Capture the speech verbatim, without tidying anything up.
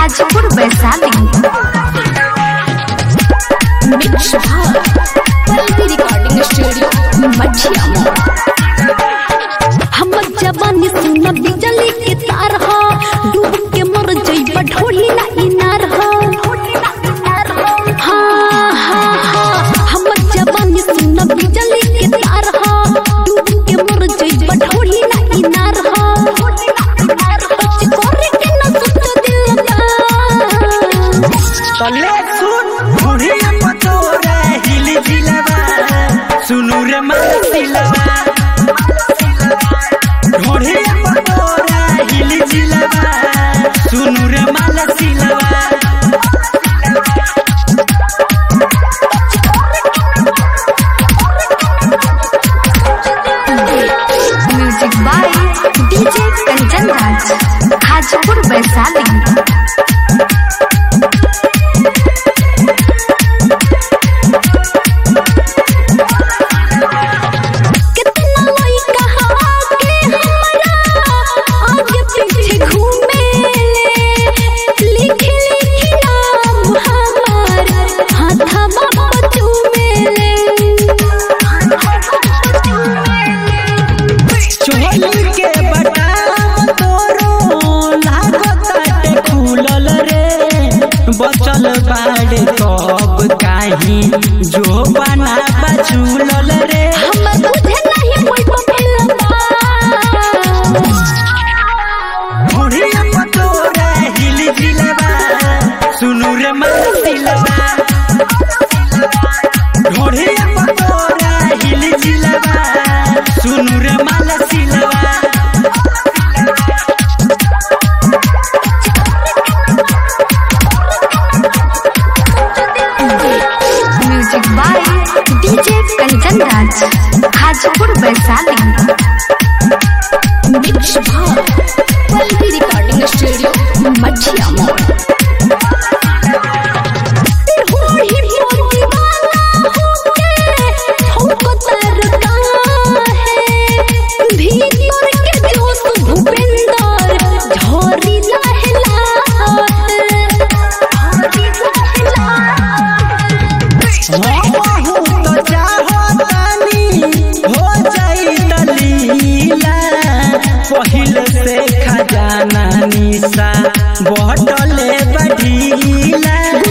Hajipur Vaishali. Recording studio Machhiya मोड़। हमर जवानी सुना बिजली के तार हो, डूब के मर जइबा ढोली ना इनार हो। हाँ हाँ हाँ हमर जवानी सुना बिजली के तार हो, डूब के मर जइबा ढोली ना इनार हो। करे के ना सुत दिल तले सुन बुढ़िया पतोरा हिल जिलवा, सुनु रे मनसिलवा। बुढ़िया पतोरा हिल जिलवा, सुनु रे मनसिलवा। Music by DJ Kanchan Raj, Hajipur Vaishali. बचल बाड़े कब काही जो बना बचुलल रे। हम तुझे नहीं कोई पमेलबा, बुढ़िया पतोरा हिल जिलवा, सुनु रे मनसिलवा। बुढ़िया पतोरा हिल जिलवा, सुनु रे मनसिलवा। Music by DJ Kanchan Raj, Hajipur Vaishali. Recording studio Machhiya मोड़। पहिले से खजाना निशा बटले बढ़ीला।